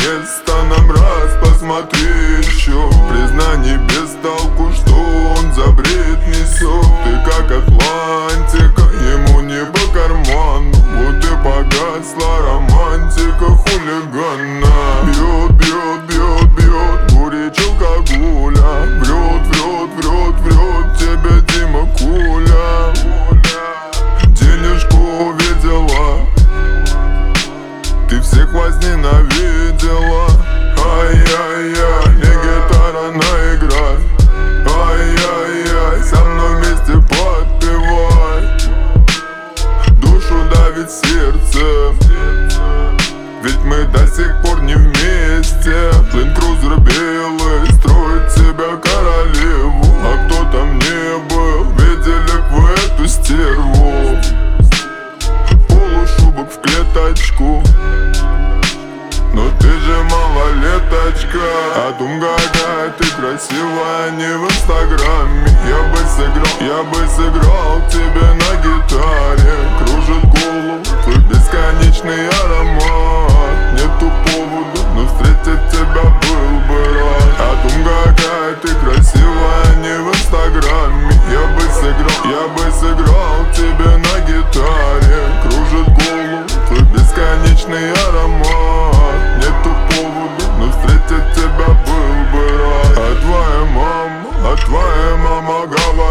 место, нам раз посмотри еще. Признаний без толку, что он за бред несет. Ты как Атлантика, ему не по карману. Вот и погасла романтика хулигана. Бьет, бьет, бьет, бьет горечь алкоголя. Врет, врет, врет, врет тебе Дима Куля. Денежку увидела, ты всех возненавидела. Ай-яй-яй, не гитара наиграй. Ай-яй-яй, со мной вместе подпевай. Душу давит сердце, ведь мы до сих пор не вместе. Ленд-крузер белый строит себя королеву. А кто там не был, видели б вы эту стерву. Полушубок в клеточку, но ты же малолеточка. А думгага, ты красивая не в инстаграме. Я бы сыграл тебе на гитаре. Кружит голову твой бесконечный аромат. Нету повода, но встретить тебя был бы рад. А думгага, ты красивая не в инстаграме. Я бы сыграл тебе на гитаре. Кружит голову твой бесконечный аромат. Нету повода, но встретить тебя был бы рад. А твоя мама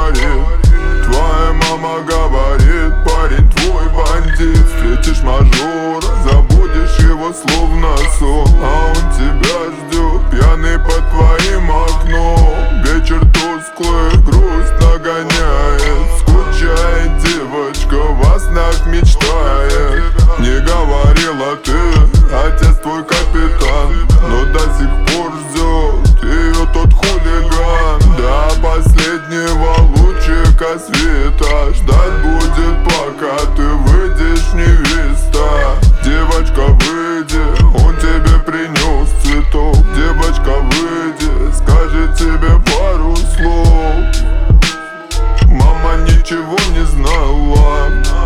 говорит, парень твой бандит. Встретишь мажора, забудешь его словно сон. А он тебя ждет, пьяный под твоим окном. Вечер тусклый, грусть нагоняет. Скучает девочка, во снах мечтает. Не говорила ты, отец твой капитан, но до сих пор ждет ее тот хулиган. До последнего лучика света ждать будет, пока ты выйдешь, невеста. Девочка, выйди, он тебе принес цветов. Девочка, выйди, скажет тебе пару слов. Мама ничего не знала,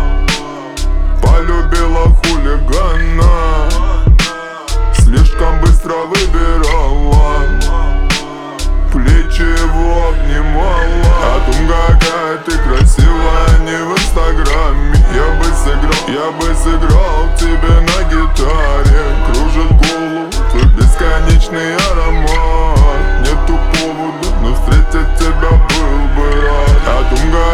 полюбила хулигана. Слишком быстро выбирала, плечи его обнимала. А думгага, ты красивая не в инстаграме. Я бы сыграл тебе на гитаре. Кружит голову твой бесконечный аромат. Нету повода, но встретить тебя был бы рад. А думгага,